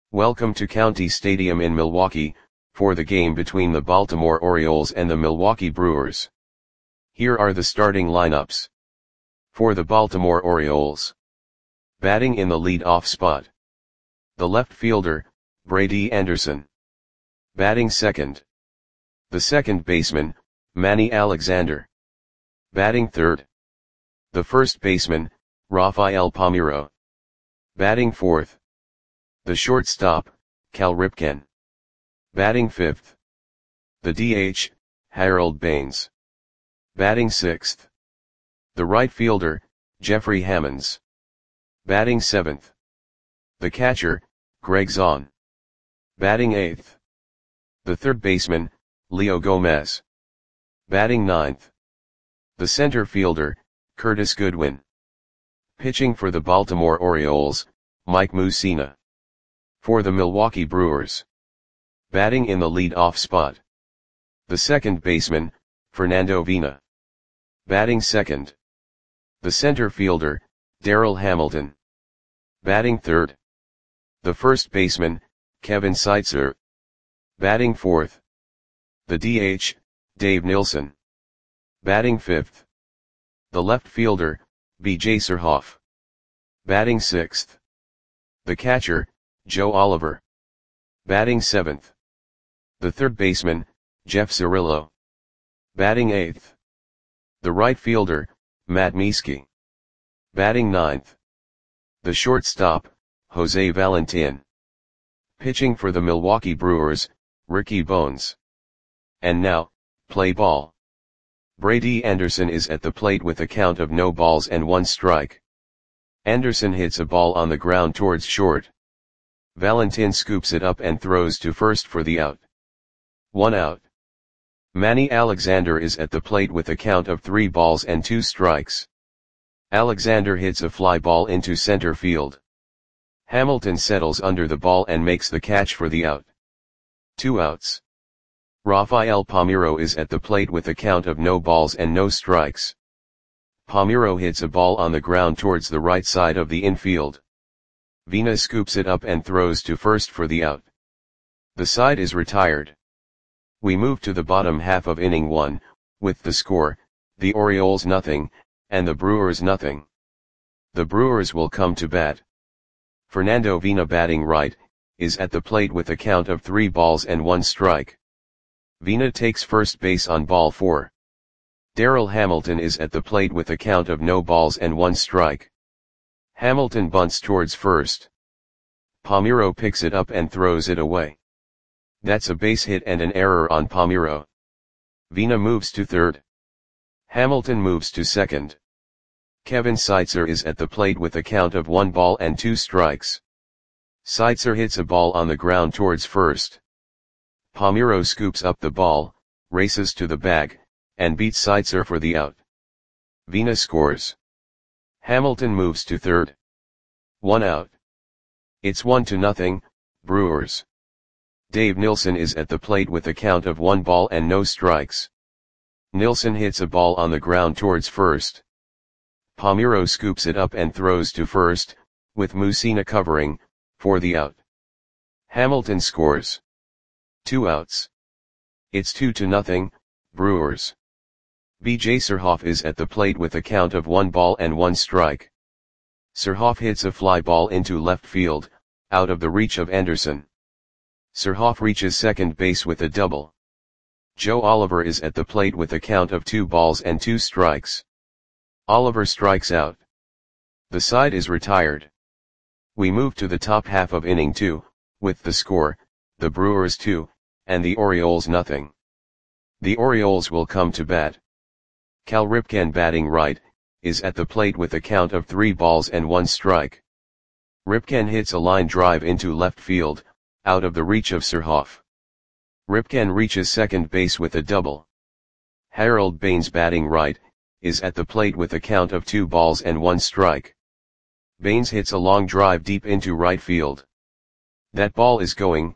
Welcome to County Stadium in Milwaukee, for the game between the Baltimore Orioles and the Milwaukee Brewers. Here are the starting lineups. For the Baltimore Orioles. Batting in the lead-off spot. The left fielder, Brady Anderson. Batting second. The second baseman, Manny Alexander. Batting third. The first baseman, Rafael Palmeiro. Batting fourth. The shortstop, Cal Ripken. Batting fifth. The DH, Harold Baines. Batting sixth. The right fielder, Jeffrey Hammonds. Batting seventh. The catcher, Greg Zaun. Batting eighth. The third baseman, Leo Gomez. Batting ninth. The center fielder, Curtis Goodwin. Pitching for the Baltimore Orioles, Mike Mussina. For the Milwaukee Brewers. Batting in the lead-off spot. The second baseman, Fernando Vina. Batting second. The center fielder, Daryl Hamilton. Batting third. The first baseman, Kevin Seitzer. Batting fourth. The DH, Dave Nilsson. Batting fifth. The left fielder, B.J. Surhoff. Batting sixth. The catcher, Joe Oliver. Batting seventh. The third baseman, Jeff Cirillo. Batting eighth. The right fielder, Matt Mieske. Batting ninth. The shortstop, Jose Valentin. Pitching for the Milwaukee Brewers, Ricky Bones. And now, play ball. Brady Anderson is at the plate with a count of no balls and one strike. Anderson hits a ball on the ground towards short. Valentin scoops it up and throws to first for the out. 1 out. Manny Alexander is at the plate with a count of 3 balls and 2 strikes. Alexander hits a fly ball into center field. Hamilton settles under the ball and makes the catch for the out. 2 outs. Rafael Palmeiro is at the plate with a count of no balls and no strikes. Palmeiro hits a ball on the ground towards the right side of the infield. Vina scoops it up and throws to first for the out. The side is retired. We move to the bottom half of inning 1, with the score, the Orioles nothing, and the Brewers nothing. The Brewers will come to bat. Fernando Vina, batting right, is at the plate with a count of 3 balls and 1 strike. Vina takes first base on ball 4. Daryl Hamilton is at the plate with a count of no balls and 1 strike. Hamilton bunts towards first. Palmeiro picks it up and throws it away. That's a base hit and an error on Palmeiro. Vina moves to third. Hamilton moves to second. Kevin Seitzer is at the plate with a count of 1 ball and 2 strikes. Seitzer hits a ball on the ground towards first. Palmeiro scoops up the ball, races to the bag, and beats Seitzer for the out. Vina scores. Hamilton moves to third. 1 out. It's 1-0, Brewers. Dave Nilsson is at the plate with a count of 1 ball and no strikes. Nilsson hits a ball on the ground towards first. Palmeiro scoops it up and throws to first, with Mussina covering, for the out. Hamilton scores. 2 outs. It's 2-0, Brewers. B.J. Surhoff is at the plate with a count of 1 ball and 1 strike. Surhoff hits a fly ball into left field, out of the reach of Anderson. Surhoff reaches second base with a double. Joe Oliver is at the plate with a count of 2 balls and 2 strikes. Oliver strikes out. The side is retired. We move to the top half of inning 2, with the score, the Brewers 2, and the Orioles nothing. The Orioles will come to bat. Cal Ripken, batting right, is at the plate with a count of 3 balls and 1 strike. Ripken hits a line drive into left field, out of the reach of Surhoff. Ripken reaches second base with a double. Harold Baines, batting right, is at the plate with a count of 2 balls and 1 strike. Baines hits a long drive deep into right field. That ball is gone.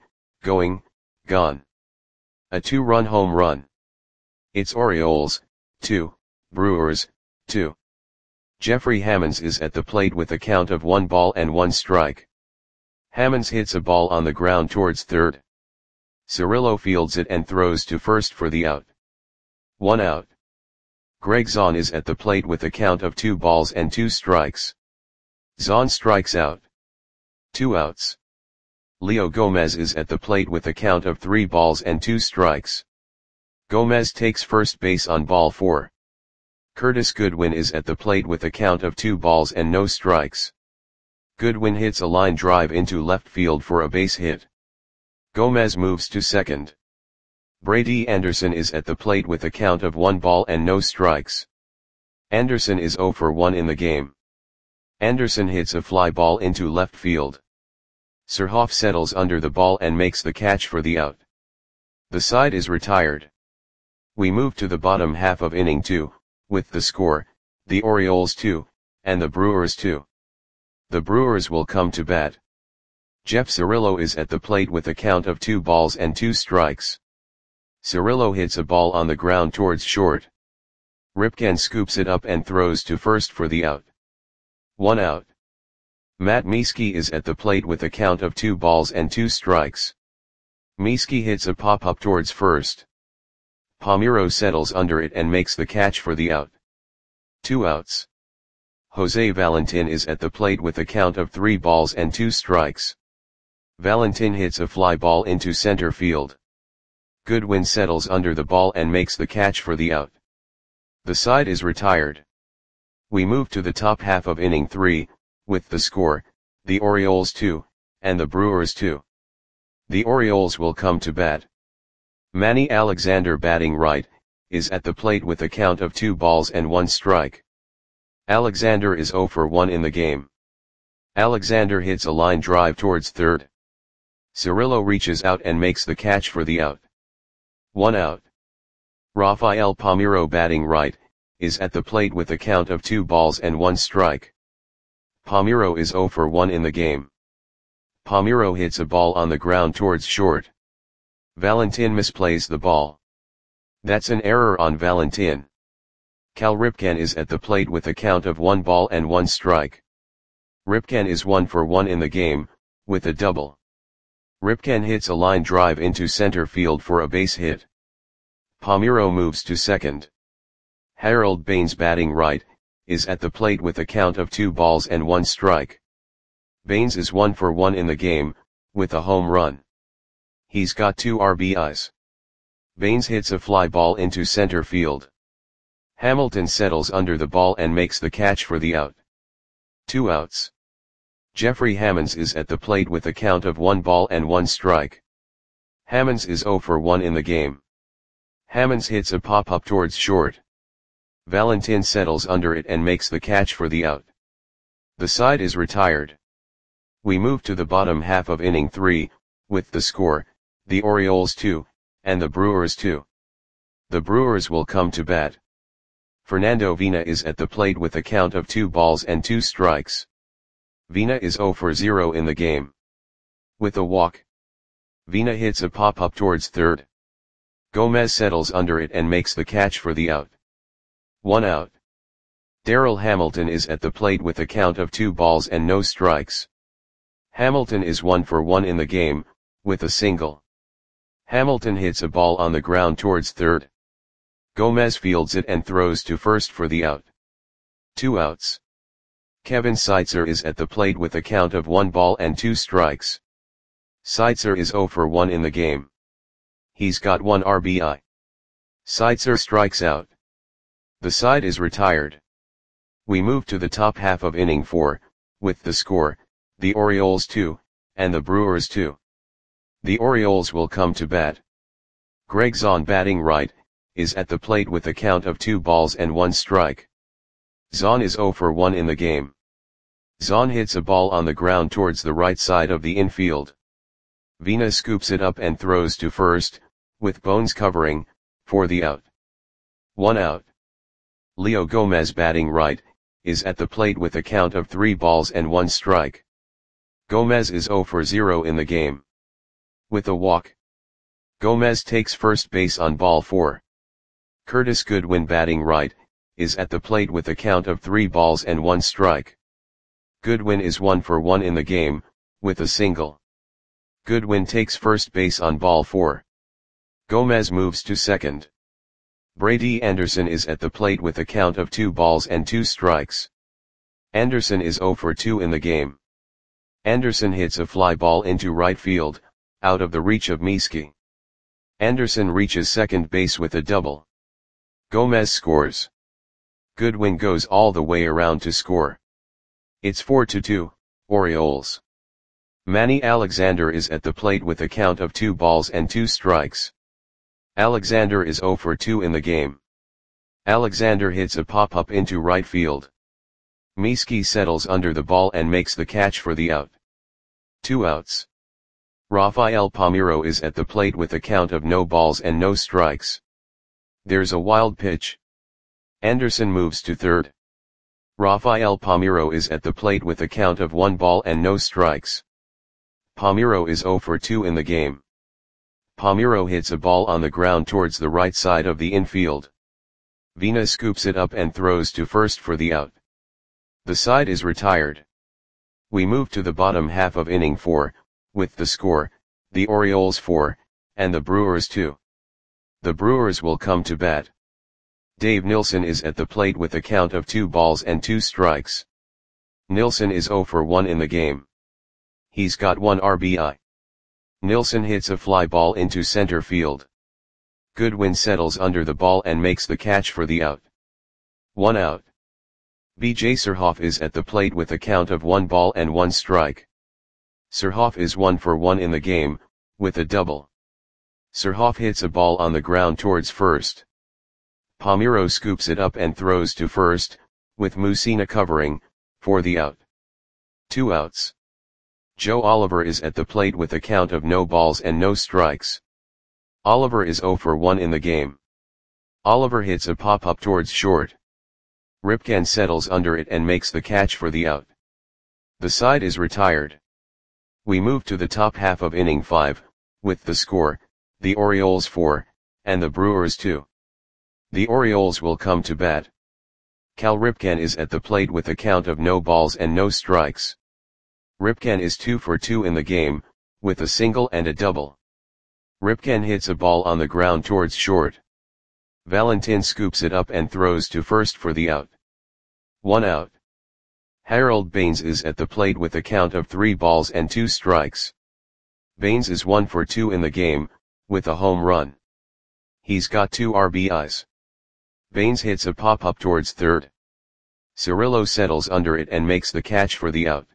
A 2-run home run. It's Orioles 2, Brewers 2. Jeffrey Hammonds is at the plate with a count of 1 ball and 1 strike. Hammonds hits a ball on the ground towards third. Cirillo fields it and throws to first for the out. 1 out. Greg Zaun is at the plate with a count of 2 balls and 2 strikes. Zaun strikes out. 2 outs. Leo Gomez is at the plate with a count of 3 balls and 2 strikes. Gomez takes first base on ball 4. Curtis Goodwin is at the plate with a count of 2 balls and no strikes. Goodwin hits a line drive into left field for a base hit. Gomez moves to second. Brady Anderson is at the plate with a count of 1 ball and no strikes. Anderson is 0 for 1 in the game. Anderson hits a fly ball into left field. Surhoff settles under the ball and makes the catch for the out. The side is retired. We move to the bottom half of inning 2, with the score, the Orioles 2, and the Brewers 2. The Brewers will come to bat. Jeff Cirillo is at the plate with a count of 2 balls and 2 strikes. Cirillo hits a ball on the ground towards short. Ripken scoops it up and throws to first for the out. 1 out. Matt Mieske is at the plate with a count of 2 balls and 2 strikes. Mieske hits a pop-up towards first. Palmeiro settles under it and makes the catch for the out. 2 outs. Jose Valentin is at the plate with a count of 3 balls and 2 strikes. Valentin hits a fly ball into center field. Goodwin settles under the ball and makes the catch for the out. The side is retired. We move to the top half of inning 3, with the score, the Orioles 2, and the Brewers 2. The Orioles will come to bat. Manny Alexander batting right, is at the plate with a count of 2 balls and 1 strike. Alexander is 0 for 1 in the game. Alexander hits a line drive towards third. Cirillo reaches out and makes the catch for the out. 1 out. Rafael Palmeiro batting right, is at the plate with a count of 2 balls and 1 strike. Palmeiro is 0 for 1 in the game. Palmeiro hits a ball on the ground towards short. Valentin misplays the ball. That's an error on Valentin. Cal Ripken is at the plate with a count of 1 ball and 1 strike. Ripken is 1 for 1 in the game, with a double. Ripken hits a line drive into center field for a base hit. Palmeiro moves to second. Harold Baines batting right, is at the plate with a count of 2 balls and 1 strike. Baines is 1 for 1 in the game, with a home run. He's got 2 RBIs. Baines hits a fly ball into center field. Hamilton settles under the ball and makes the catch for the out. 2 outs. Jeffrey Hammonds is at the plate with a count of 1 ball and 1 strike. Hammonds is 0 for 1 in the game. Hammonds hits a pop-up towards short. Valentin settles under it and makes the catch for the out. The side is retired. We move to the bottom half of inning 3, with the score, the Orioles 2, and the Brewers 2. The Brewers will come to bat. Fernando Vina is at the plate with a count of 2 balls and 2 strikes. Vina is 0 for 0 in the game. With a walk. Vina hits a pop-up towards third. Gomez settles under it and makes the catch for the out. 1 out. Darryl Hamilton is at the plate with a count of 2 balls and no strikes. Hamilton is 1 for 1 in the game, with a single. Hamilton hits a ball on the ground towards third. Gomez fields it and throws to first for the out. 2 outs. Kevin Seitzer is at the plate with a count of 1 ball and 2 strikes. Seitzer is 0 for 1 in the game. He's got 1 RBI. Seitzer strikes out. The side is retired. We move to the top half of inning 4, with the score, the Orioles 2, and the Brewers 2. The Orioles will come to bat. Greg Zaun batting right, is at the plate with a count of 2 balls and 1 strike. Zaun is 0 for 1 in the game. Zaun hits a ball on the ground towards the right side of the infield. Vina scoops it up and throws to first, with Bones covering, for the out. 1 out. Leo Gomez batting right, is at the plate with a count of 3 balls and 1 strike. Gomez is 0 for 0 in the game. With a walk. Gomez takes first base on ball 4. Curtis Goodwin batting right, is at the plate with a count of 3 balls and 1 strike. Goodwin is 1 for 1 in the game, with a single. Goodwin takes first base on ball 4. Gomez moves to second. Brady Anderson is at the plate with a count of 2 balls and 2 strikes. Anderson is 0 for 2 in the game. Anderson hits a fly ball into right field, out of the reach of Mieske. Anderson reaches second base with a double. Gomez scores. Goodwin goes all the way around to score. It's 4-2, Orioles. Manny Alexander is at the plate with a count of 2 balls and 2 strikes. Alexander is 0 for 2 in the game. Alexander hits a pop-up into right field. Mieske settles under the ball and makes the catch for the out. 2 outs. Rafael Palmeiro is at the plate with a count of no balls and no strikes. There's a wild pitch. Anderson moves to third. Rafael Palmeiro is at the plate with a count of 1 ball and no strikes. Palmeiro is 0 for 2 in the game. Palmeiro hits a ball on the ground towards the right side of the infield. Vina scoops it up and throws to first for the out. The side is retired. We move to the bottom half of inning 4, with the score, the Orioles 4, and the Brewers 2. The Brewers will come to bat. Dave Nilsson is at the plate with a count of 2 balls and 2 strikes. Nilsson is 0 for 1 in the game. He's got 1 RBI. Nilsson hits a fly ball into center field. Goodwin settles under the ball and makes the catch for the out. 1 out. B.J. Surhoff is at the plate with a count of 1 ball and 1 strike. Surhoff is 1 for 1 in the game, with a double. Surhoff hits a ball on the ground towards first. Palmeiro scoops it up and throws to first, with Mussina covering, for the out. 2 outs. Joe Oliver is at the plate with a count of no balls and no strikes. Oliver is 0 for 1 in the game. Oliver hits a pop-up towards short. Ripken settles under it and makes the catch for the out. The side is retired. We move to the top half of inning 5, with the score, the Orioles 4, and the Brewers 2. The Orioles will come to bat. Cal Ripken is at the plate with a count of no balls and no strikes. Ripken is 2 for 2 in the game, with a single and a double. Ripken hits a ball on the ground towards short. Valentin scoops it up and throws to first for the out. 1 out. Harold Baines is at the plate with a count of 3 balls and 2 strikes. Baines is 1 for 2 in the game, with a home run. He's got 2 RBIs. Baines hits a pop-up towards third. Cirillo settles under it and makes the catch for the out.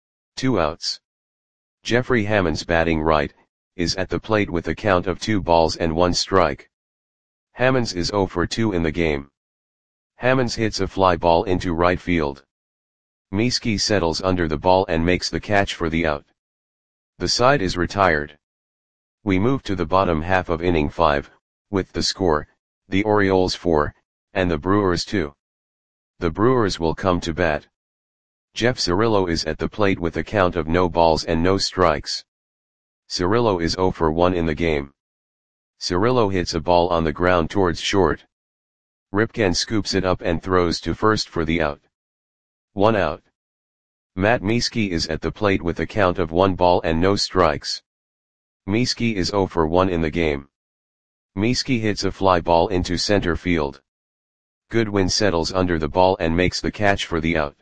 2 outs. Jeffrey Hammonds, batting right, is at the plate with a count of 2 balls and 1 strike. Hammonds is 0 for 2 in the game. Hammonds hits a fly ball into right field. Mieske settles under the ball and makes the catch for the out. The side is retired. We move to the bottom half of inning 5, with the score, the Orioles 4, and the Brewers 2. The Brewers will come to bat. Jeff Cirillo is at the plate with a count of no balls and no strikes. Cirillo is 0 for 1 in the game. Cirillo hits a ball on the ground towards short. Ripken scoops it up and throws to first for the out. 1 out. Matt Mieske is at the plate with a count of 1 ball and no strikes. Mieske is 0 for 1 in the game. Mieske hits a fly ball into center field. Goodwin settles under the ball and makes the catch for the out.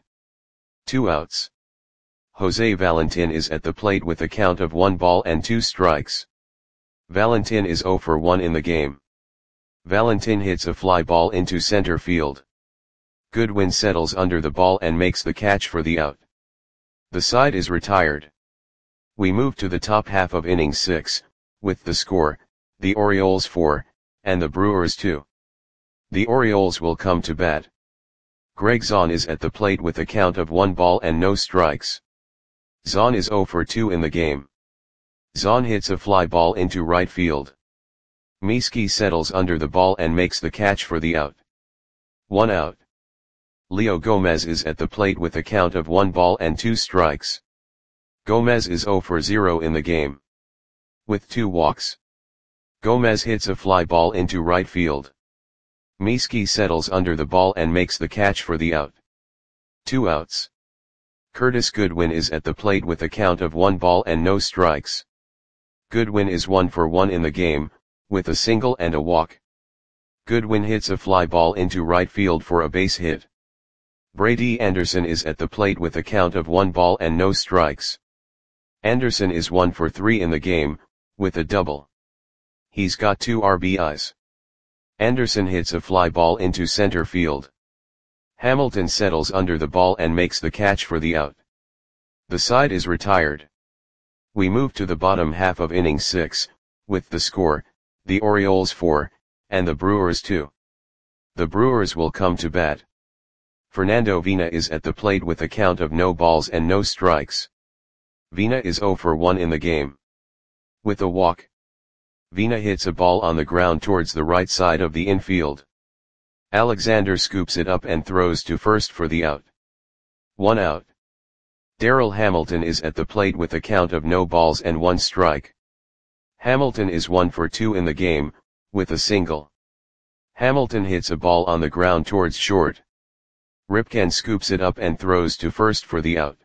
2 outs. Jose Valentin is at the plate with a count of 1 ball and 2 strikes. Valentin is 0 for 1 in the game. Valentin hits a fly ball into center field. Goodwin settles under the ball and makes the catch for the out. The side is retired. We move to the top half of inning 6, with the score, the Orioles 4, and the Brewers 2. The Orioles will come to bat. Greg Zahn is at the plate with a count of 1 ball and no strikes. Zahn is 0 for 2 in the game. Zahn hits a fly ball into right field. Mieske settles under the ball and makes the catch for the out. 1 out. Leo Gomez is at the plate with a count of 1 ball and 2 strikes. Gomez is 0 for 0 in the game. With 2 walks. Gomez hits a fly ball into right field. Mieske settles under the ball and makes the catch for the out. 2 outs. Curtis Goodwin is at the plate with a count of 1 ball and no strikes. Goodwin is 1 for 1 in the game, with a single and a walk. Goodwin hits a fly ball into right field for a base hit. Brady Anderson is at the plate with a count of 1 ball and no strikes. Anderson is 1 for 3 in the game, with a double. He's got 2 RBIs. Anderson hits a fly ball into center field. Hamilton settles under the ball and makes the catch for the out. The side is retired. We move to the bottom half of inning 6, with the score, the Orioles 4, and the Brewers 2. The Brewers will come to bat. Fernando Vina is at the plate with a count of no balls and no strikes. Vina is 0 for 1 in the game. With a walk. Vina hits a ball on the ground towards the right side of the infield. Alexander scoops it up and throws to first for the out. 1 out. Darryl Hamilton is at the plate with a count of no balls and 1 strike. Hamilton is 1 for 2 in the game, with a single. Hamilton hits a ball on the ground towards short. Ripken scoops it up and throws to first for the out.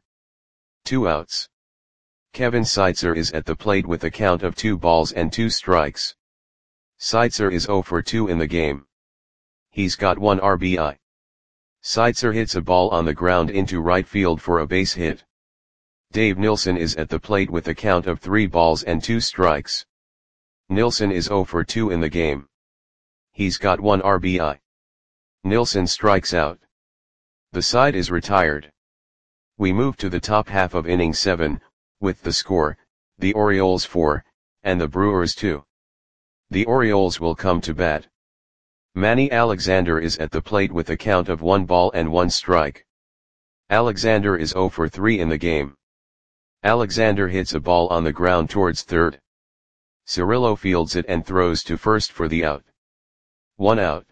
2 outs. Kevin Seitzer is at the plate with a count of 2 balls and 2 strikes. Seitzer is 0 for 2 in the game. He's got 1 RBI. Seitzer hits a ball on the ground into right field for a base hit. Dave Nilsson is at the plate with a count of 3 balls and 2 strikes. Nilsson is 0 for 2 in the game. He's got 1 RBI. Nilsson strikes out. The side is retired. We move to the top half of inning 7, with the score, the Orioles 4, and the Brewers 2. The Orioles will come to bat. Manny Alexander is at the plate with a count of 1 ball and 1 strike. Alexander is 0 for 3 in the game. Alexander hits a ball on the ground towards third. Cirillo fields it and throws to first for the out. 1 out.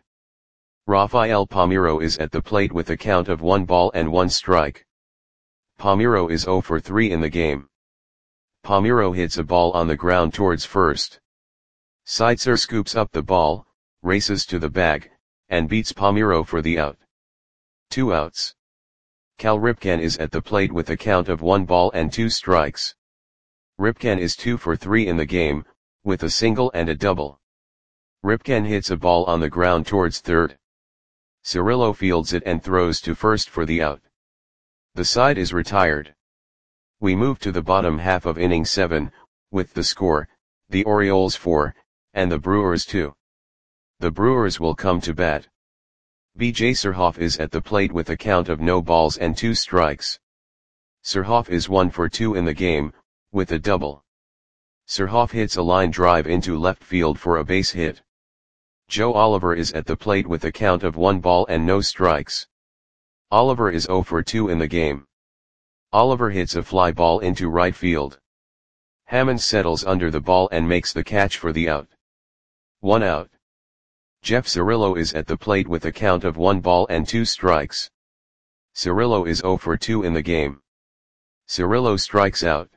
Rafael Palmeiro is at the plate with a count of 1 ball and 1 strike. Palmeiro is 0 for 3 in the game. Palmeiro hits a ball on the ground towards first. Seitzer scoops up the ball, races to the bag, and beats Palmeiro for the out. 2 outs. Cal Ripken is at the plate with a count of 1 ball and 2 strikes. Ripken is 2 for 3 in the game, with a single and a double. Ripken hits a ball on the ground towards third. Cirillo fields it and throws to first for the out. The side is retired. We move to the bottom half of inning 7, with the score, the Orioles 4, and the Brewers 2. The Brewers will come to bat. B.J. Surhoff is at the plate with a count of no balls and 2 strikes. Surhoff is 1 for 2 in the game, with a double. Surhoff hits a line drive into left field for a base hit. Joe Oliver is at the plate with a count of 1 ball and no strikes. Oliver is 0 for 2 in the game. Oliver hits a fly ball into right field. Hammond settles under the ball and makes the catch for the out. 1 out. Jeff Cirillo is at the plate with a count of 1 ball and 2 strikes. Cirillo is 0 for 2 in the game. Cirillo strikes out.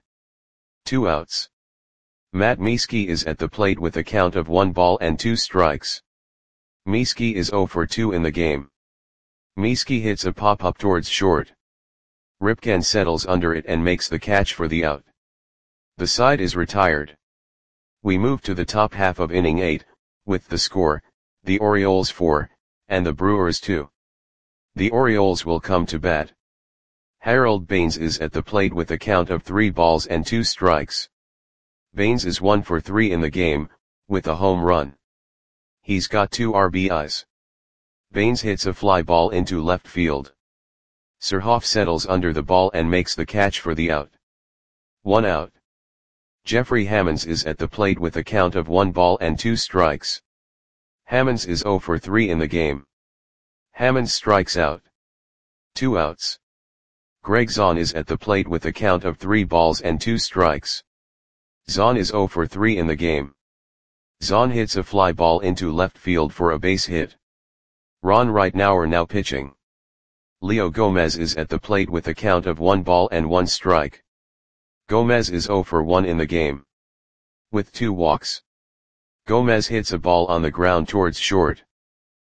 2 outs. Matt Mieske is at the plate with a count of 1 ball and 2 strikes. Mieske is 0 for 2 in the game. Mieske hits a pop-up towards short. Ripken settles under it and makes the catch for the out. The side is retired. We move to the top half of inning 8, with the score, the Orioles 4, and the Brewers 2. The Orioles will come to bat. Harold Baines is at the plate with a count of 3 balls and 2 strikes. Baines is 1 for 3 in the game, with a home run. He's got 2 RBIs. Baines hits a fly ball into left field. Surhoff settles under the ball and makes the catch for the out. 1 out. Jeffrey Hammonds is at the plate with a count of 1 ball and 2 strikes. Hammonds is 0 for 3 in the game. Hammonds strikes out. 2 outs. Greg Zahn is at the plate with a count of 3 balls and 2 strikes. Zahn is 0 for 3 in the game. Zahn hits a fly ball into left field for a base hit. Ron Ritenour now pitching. Leo Gomez is at the plate with a count of 1 ball and 1 strike. Gomez is 0 for 1 in the game. With 2 walks. Gomez hits a ball on the ground towards short.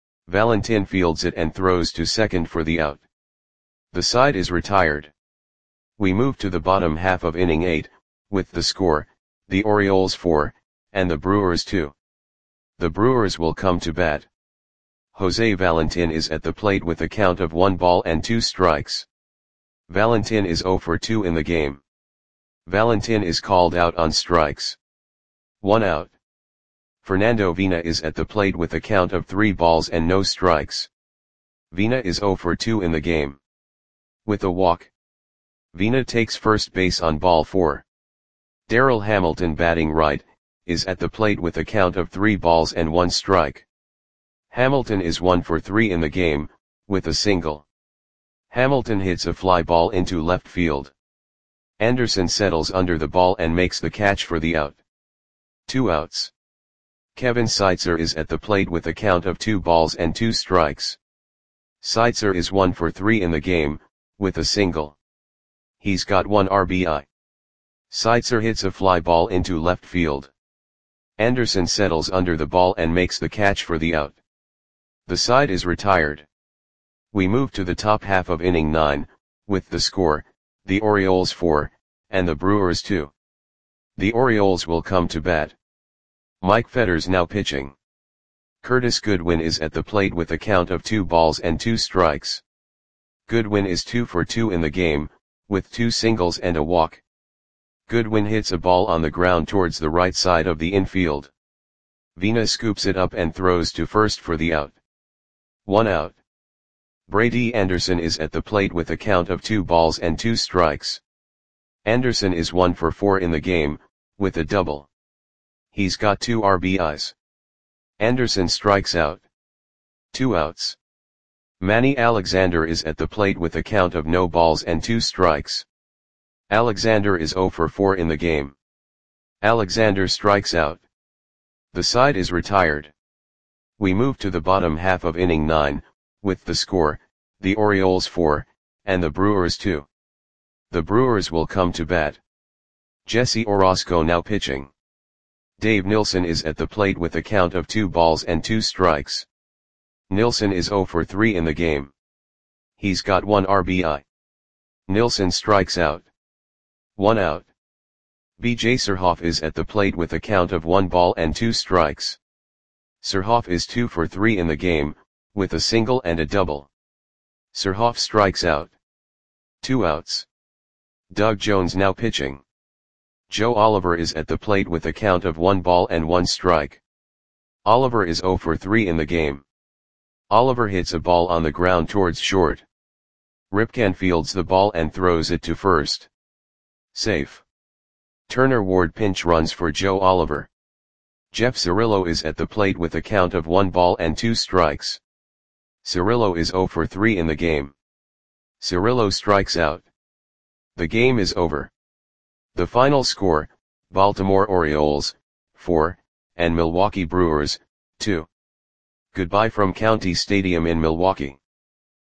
Valentin fields it and throws to second for the out. The side is retired. We move to the bottom half of inning 8, with the score, the Orioles 4, and the Brewers 2. The Brewers will come to bat. Jose Valentin is at the plate with a count of 1 ball and 2 strikes. Valentin is 0 for 2 in the game. Valentin is called out on strikes. 1 out. Fernando Vina is at the plate with a count of 3 balls and no strikes. Vina is 0 for 2 in the game. With a walk, Vina takes first base on ball 4. Darryl Hamilton, batting right, is at the plate with a count of 3 balls and 1 strike. Hamilton is 1 for 3 in the game, with a single. Hamilton hits a fly ball into left field. Anderson settles under the ball and makes the catch for the out. 2 outs. Kevin Seitzer is at the plate with a count of 2 balls and 2 strikes. Seitzer is 1 for 3 in the game, with a single. He's got 1 RBI. Seitzer hits a fly ball into left field. Anderson settles under the ball and makes the catch for the out. The side is retired. We move to the top half of inning 9, with the score, the Orioles 4, and the Brewers 2. The Orioles will come to bat. Mike Fetters now pitching. Curtis Goodwin is at the plate with a count of 2 balls and 2 strikes. Goodwin is 2 for 2 in the game, with 2 singles and a walk. Goodwin hits a ball on the ground towards the right side of the infield. Vina scoops it up and throws to first for the out. 1 out. Brady Anderson is at the plate with a count of 2 balls and 2 strikes. Anderson is 1 for 4 in the game, with a double. He's got 2 RBIs. Anderson strikes out. 2 outs. Manny Alexander is at the plate with a count of no balls and 2 strikes. Alexander is 0 for 4 in the game. Alexander strikes out. The side is retired. We move to the bottom half of inning 9, with the score, the Orioles 4, and the Brewers 2. The Brewers will come to bat. Jesse Orosco now pitching. Dave Nilsson is at the plate with a count of 2 balls and 2 strikes. Nilsson is 0 for 3 in the game. He's got 1 RBI. Nilsson strikes out. 1 out. B.J. Surhoff is at the plate with a count of 1 ball and 2 strikes. Surhoff is 2 for 3 in the game, with a single and a double. Surhoff strikes out. 2 outs. Doug Jones now pitching. Joe Oliver is at the plate with a count of 1 ball and 1 strike. Oliver is 0 for 3 in the game. Oliver hits a ball on the ground towards short. Ripken fields the ball and throws it to first. Safe. Turner Ward pinch runs for Joe Oliver. Jeff Cirillo is at the plate with a count of 1 ball and 2 strikes. Cirillo is 0 for 3 in the game. Cirillo strikes out. The game is over. The final score, Baltimore Orioles, 4, and Milwaukee Brewers, 2. Goodbye from County Stadium in Milwaukee.